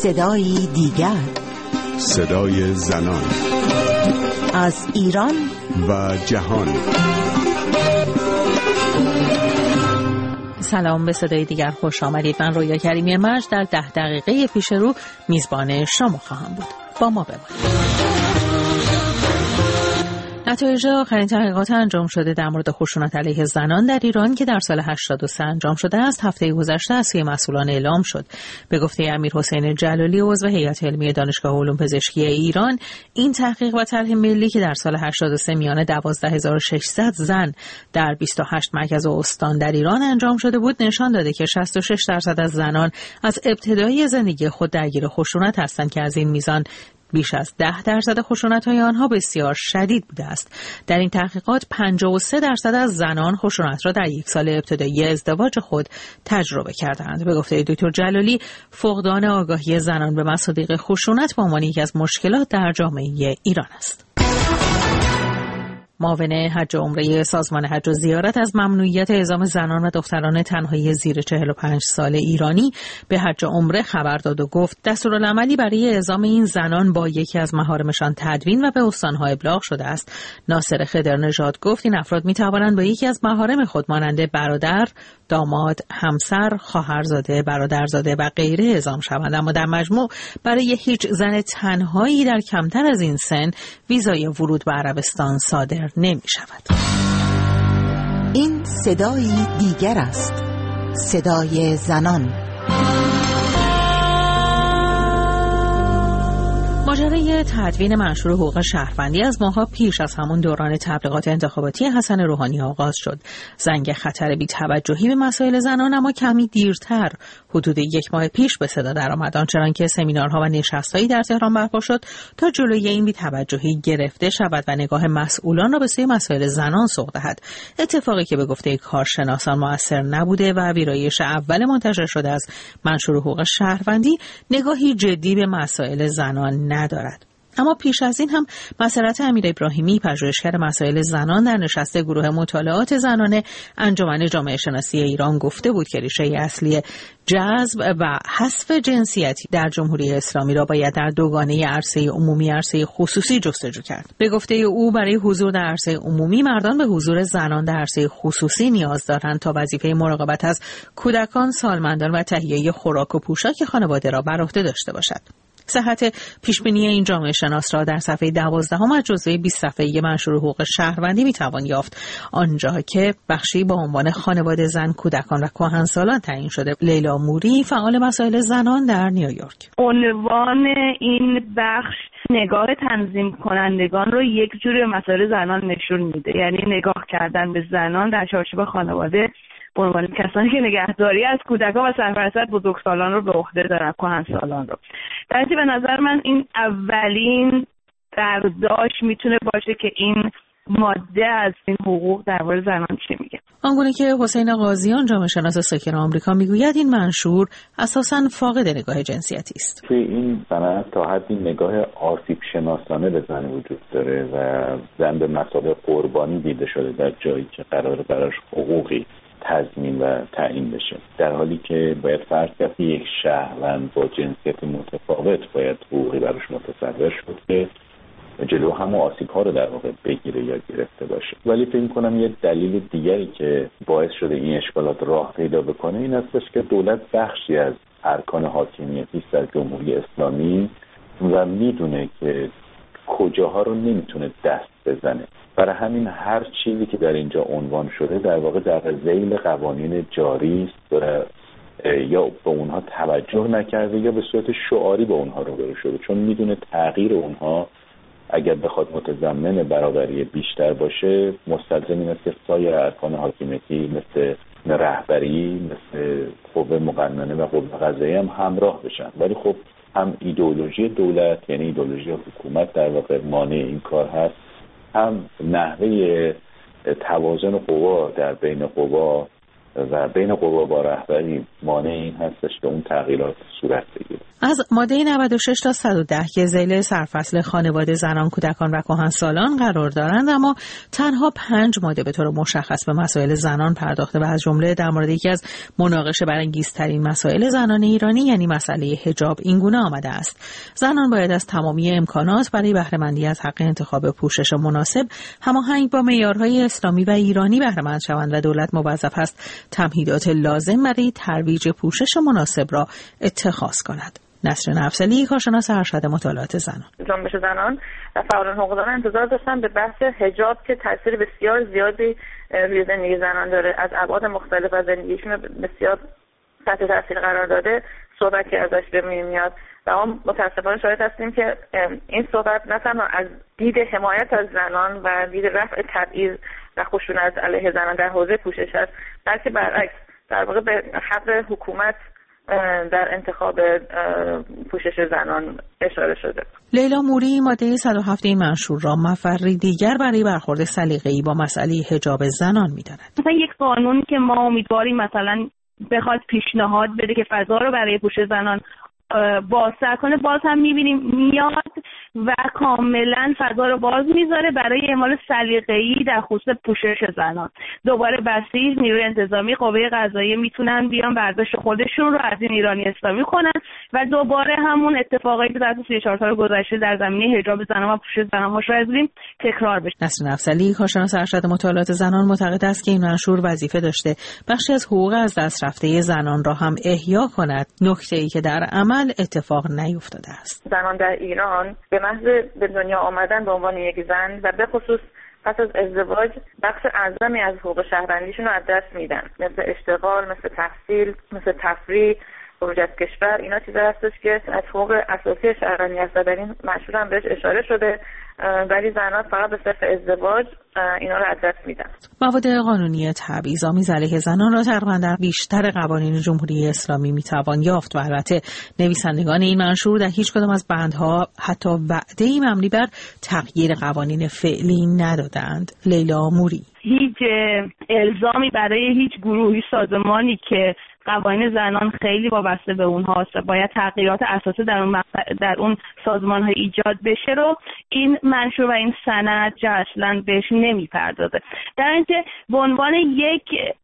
صدایی دیگر، صدای زنان از ایران و جهان. سلام، به صدای دیگر خوش آمدید. من رویا کریمی مرج در 10 دقیقه پیش رو میزبان شما خواهم بود. با ما بمانید. نتایج آخرین تحقیقات انجام شده در مورد خشونت علیه زنان در ایران که در سال 83 انجام شده است هفته گذشته از سوی مسئولان اعلام شد. به گفته امیرحسین جلالی عضو هیئت علمی دانشگاه علوم پزشکی ایران، این تحقیق و طرح ملی که در سال 83 میان 12600 زن در 28 مرکز و استان در ایران انجام شده بود نشان داده که 66% از زنان از ابتدای زندگی خود درگیر خشونت هستند که از این میزان بیش از 10% خشونت‌های آنها بسیار شدید بوده است. در این تحقیقات 53% از زنان خشونت را در یک سال ابتدایی ازدواج خود تجربه کردند. به گفته دکتر جلالی، فقدان آگاهی زنان به مصادیق خشونت به عنوان یکی از مشکلات در جامعه ایران است. معاون حج و عمره سازمان حج و زیارت از ممنوعیت اعزام زنان و دختران تنهایی زیر 45 سال ایرانی به حج و عمره خبر داد و گفت دستورالعملی برای اعزام این زنان با یکی از محارمشان تدوین و به استانها ابلاغ شده است. ناصر خضرنژاد گفت این افراد می توانند با یکی از محارم خود مانند برادر، داماد، همسر، خواهرزاده، برادرزاده و غیره اعزام شوند، اما در مجموع برای هیچ زن تنهایی در کمتر از این سن ویزای ورود به عربستان صادر نمی شود. این صدایی دیگر است، صدای زنان. ماجرای تدوین منشور حقوق شهروندی از ماه‌ها پیش از همون دوران تبلیغات انتخاباتی حسن روحانی آغاز شد. زنگ خطر بی‌توجهی به مسائل زنان اما کمی دیرتر، حدود 1 ماه پیش به صدا درآمد، آنچنانکه سمینارها و نشست‌هایی در تهران برپا شد تا جلوی این بی‌توجهی گرفته شود و نگاه مسئولان را به سوی مسائل زنان سوق دهد. اتفاقی که به گفته کارشناسان مؤثر نبوده و ویرایش اول منتشر شده از منشور حقوق شهروندی نگاهی جدی به مسائل زنان ندارد. اما پیش از این هم مسئلت امیر ابراهیمی، پژوهشگر مسائل زنان، در نشست گروه مطالعات زنانه انجمن جامعه شناسی ایران گفته بود که ریشه اصلی جذب و حذف جنسیتی در جمهوری اسلامی را باید در دوگانه عرصه عمومی عرصه خصوصی جستجو کرد. به گفته او برای حضور در عرصه عمومی مردان به حضور زنان در عرصه خصوصی نیاز دارند تا وظیفه مراقبت از کودکان، سالمندان و تهیه خوراک و پوشاک خانواده را بر عهده داشته باشد. صحت پیشبینی این جامعه شناس را در صفحه 12 از جزوه 20 صفحه‌ای منشور حقوق شهروندی میتوان یافت، آنجا که بخشی با عنوان خانواده زن، کودکان و کهنسالان تعیین شده. لیلا موری، فعال مسائل زنان در نیویورک: عنوان این بخش نگاه تنظیم کنندگان رو یک جوری به مسائل زنان نشون میده، یعنی نگاه کردن به زنان در چارچوب خانواده به عنوان کسانی که نگهداری از کودکان و سرپرستی بزرگسالان رو به عهده دارن، کهنسالان رو. در نتیجه به نظر من این اولین برداشت میتونه باشه که این ماده از این حقوق درباره زنان چی میگه. آنگونه که حسین قاضیان، جامعه شناس ساکن آمریکا، میگوید این منشور اساساً فاقد نگاه جنسیتی است. توی این سند تا حدی نگاه آسیب شناسانه به زن وجود داره و زن به مثابه قربانی دیده شده در جایی که قراره براش حقوقی تضمین و تعیین بشه، در حالی که باید فرض کرد که یک شهروند با جنسیت متفاوت باید حقوقی براش متصور شد که جلو همه آسیب‌ها رو در واقع بگیره یا گرفته باشه. ولی فکر می‌کنم یه دلیل دیگری که باعث شده این اشکالات راه پیدا بکنه این هستش که دولت بخشی از ارکان حاکمیتی است در جمهوری اسلامی و میدونه که کجاها رو نمیتونه دست بزنه. برای همین هر چیزی که در اینجا عنوان شده در واقع در ذیل قوانین جاری است، یا به اونها توجه نکرده یا به صورت شعاری به اونها روبرو شده، چون میدونه تغییر اونها اگر بخواد متضمن برابری بیشتر باشه مستلزم این است که سایر ارکان حاکمیتی مثل رهبری، مثل قوه مقننه و قوه قضاییه هم همراه بشن. ولی خب هم ایدئولوژی دولت، یعنی ایدئولوژی حکومت در واقع مانع این کار هست، هم نحوه توازن قوا در بین قوا و بین قوا با رهبری مانع این هستش که اون تغییرات صورت بگیره. از ماده 96 تا 110 که ذیل سرفصل خانواده، زنان، کودکان و کهنسالان قرار دارند، اما تنها 5 ماده به طور مشخص به مسائل زنان پرداخته و از جمله در مورد یکی از مناقشه برانگیزترین مسائل زنان ایرانی یعنی مسئله حجاب اینگونه آمده است: زنان باید از تمامی امکانات برای بهره مندی از حق انتخاب پوشش مناسب هماهنگ با معیارهای اسلامی و ایرانی بهره مند شوند و دولت موظف است تمهیدات لازم برای ترویج پوشش مناسب را اتخاذ کند. نسرین افضلی، کارشناس ارشد مطالعات زنان. جنبش زنان و فعالان حقوق زنان انتظار داشتن به بحث حجاب که تاثیر بسیار زیادی روی زندگی زنان داره، از ابعاد مختلف از زندگیشون بسیار تحت تاثیر قرار داده، صحبت که ازش به میاد و ما متاسفانه شاهد هستیم که این صحبت نه تنها از دید حمایت از زنان و دید رفع تبعیض و خشونت علیه زنان در حوزه پوشش است، بلکه برعکس در واقع به حق حکومت در انتخاب پوشش زنان اشاره شده. لیلا موری ماده 107 این منشور را مفری دیگر برای برخورد سلیقه‌ای با مسئله حجاب زنان می‌داند. مثلا یک قانون که ما امیدواریم مثلا بخواد پیشنهاد بده که فضا رو برای پوشش زنان بازتر کنه، باز هم می‌بینیم میاد و کاملا فضا رو باز میذاره برای اعمال سلیقه‌ای در خصوص پوشش زنان. دوباره بسیج، نیروی انتظامی، قوه قضاییه میتونن بیان برداشت خودشون رو از این ایرانی اسلامی کنن و دوباره همون اتفاقایی که در 34 سال گذشته در زمینه حجاب زنان و پوشش زنان مشاهده شدیم تکرار بشه. نسرین افضلی، کارشناس ارشد مطالعات زنان، معتقد است که این منشور وظیفه داشته بخشی از حقوق از دست رفته زنان را هم احیا کند، نکته‌ای که در عمل اتفاق نیفتاده است. زنان در ایران به محض به دنیا آمدن به عنوان یک زن و به خصوص پس از ازدواج بخش اعظمی از حقوق شهروندیشون رو از دست میدن، مثل اشتغال، مثل تحصیل، مثل تفریح، خروج از کشور. اینا چیزا هستش که از حقوق اساسی شهروندی هست و در این منشور هم بهش اشاره شده، ولی زنان فقط به صرف ازدواج اینا رو از دست میدن. مواد قانونی تبعیض‌آمیز علیه زنان را تقریبا در بیشتر قوانین جمهوری اسلامی میتوان یافت و البته نویسندگان این منشور در هیچ کدام از بندها حتی وعده‌ای مبنی بر تغییر قوانین فعلی ندادند. لیلا موری: هیچ الزامی برای هیچ گروهی سازمانی که قوانین زنان خیلی وابسته به اونهاست و باید تغییرات اساسی در اون سازمان‌ها ایجاد بشه رو این منشور و این سند اصلاً بهش نمیپردازه. در اینجا به عنوان یک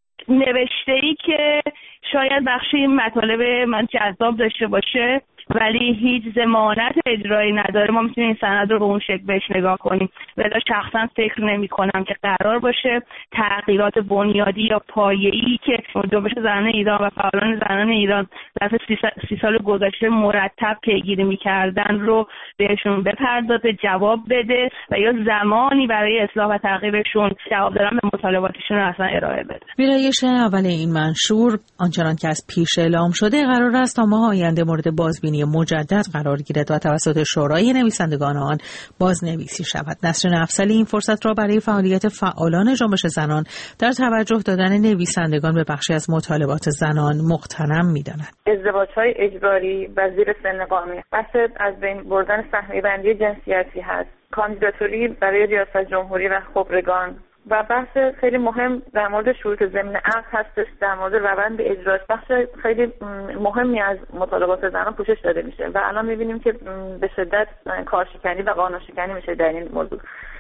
نوشته‌ای که شاید بخشی مطالب من جذاب داشته باشه ولی هیچ ضمانت اجرایی نداره، ما میتونیم این سند رو به اون شکل بهش نگاه کنیم. ولی شخصا فکر نمی‌کنم که قرار باشه تغییرات بنیادی یا پایه‌ای که جنبش زنان ایران و فعالان زنان ایران در 30 سال گذشته مرتب پیگیری می‌کردن رو بهشون بپردازه، جواب بده و یا زمانی برای اصلاح و تغییرشون جواب دادن به مطالباتشون رو اصلا ارائه بده. ویرایش اول این منشور آنچنان که از پیش اعلام شده قرار است تا ماه آینده مورد بازبینی مجدد قرار گیرد و توسط شورای نویسندگان آن بازنویسی شود. نسرین افضلی این فرصت را برای فعالیت فعالان جنبش زنان در توجه دادن نویسندگان به بخشی از مطالبات زنان مغتنم می‌داند. ازدواج‌های اجباری و زیر سن قانونی، بحث از بین بردن سهمیه‌بندی جنسیتی هست، کاندیداتوری برای ریاست جمهوری و خبرگان و بحث خیلی مهم در مورد شروط ضمن عقد هستش، در مورد روند اجراش. بخش خیلی مهمی از مطالبات زنان پوشش داده میشه و الان میبینیم که به شدت کارشکنی و قانونشکنی میشه در این موضوع.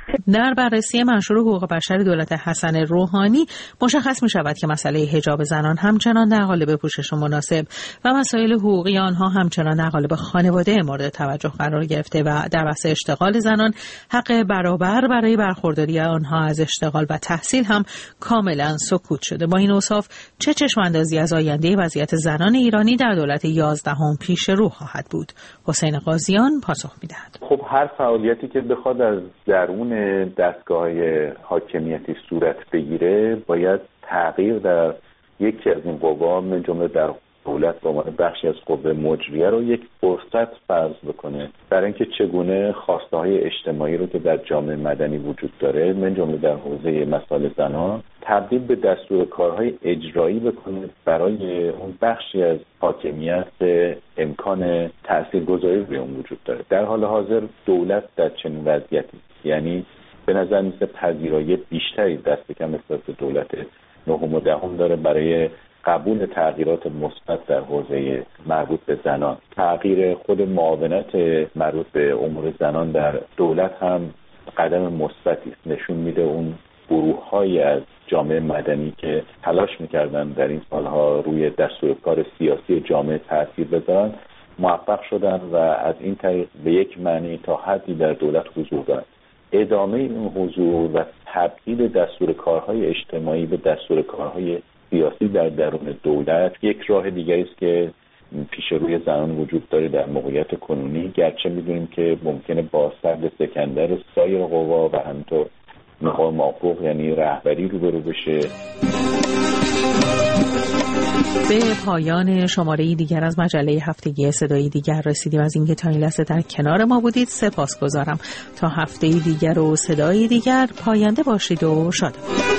در بررسی منشور حقوق بشر دولت حسن روحانی مشخص می شود که مسئله حجاب زنان همچنان در قالب پوشش مناسب و مسائل حقوقی آنها همچنان در قالب خانواده مورد توجه قرار گرفته و در بحث اشتغال زنان حق برابر برای برخورداری آنها از اشتغال و تحصیل هم کاملا سکوت شده. با این اوصاف چه چشماندازی از آینده وضعیت زنان ایرانی در دولت 11 پیش رو خواهد بود؟ حسین قاضیان پاسخ می‌دهد. خب هر فعالیتی که بخواد از درون دستگاه‌های حاکمیتی صورت بگیره باید تغییر در یکی از این قوا من جمله در دولت به عنوان بخشی از قوه مجریه رو یک فرصت فرض بکنه برای اینکه چگونه خواسته‌های اجتماعی رو که در جامعه مدنی وجود داره من جمله در حوزه مسائل زنان تبدیل به دستور کارهای اجرایی بکنه برای اون بخشی از حاکمیت امکان تاثیرگذاری روی اون وجود داره. در حال حاضر دولت در چنین وضعیتی، یعنی به نظر میسه پذیرایی بیشتری دست کم نسبت به دولت 9 و 10 داره برای قبول تغییرات مثبت در حوزه مربوط به زنان. تغییر خود معاونت مربوط به امور زنان در دولت هم قدم مثبتی است. نشون میده اون گروه‌هایی از جامعه مدنی که تلاش می‌کردن در این سالها روی دستورکار سیاسی جامعه تأثیر بذارن موفق شدن و از این طریق به یک معنی تا حدی در دولت حضور دارن. ادامه این حضور و تبدیل دستورکارهای اجتماعی به دستورکارهای سیاسی در درون دولت یک راه دیگری است که پیش روی زنان وجود داره در موقعیت کنونی، گرچه می‌دونیم که ممکنه با سد سکندر سایر قوا و همینطور مقام موافق یعنی رهبری روبرو بشه. به پایان شماره دیگر از مجله هفتگی صدای دیگر رسیدیم. از اینکه تا این لحظه در کنار ما بودید سپاسگزارم. تا هفته دیگر و صدای دیگر پاینده باشید و شاد.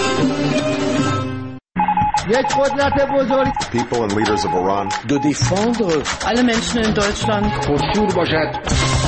یک قدرت بزرگ. People and leaders of Iran. de défendre alle Menschen in Deutschland. پرشور باشد.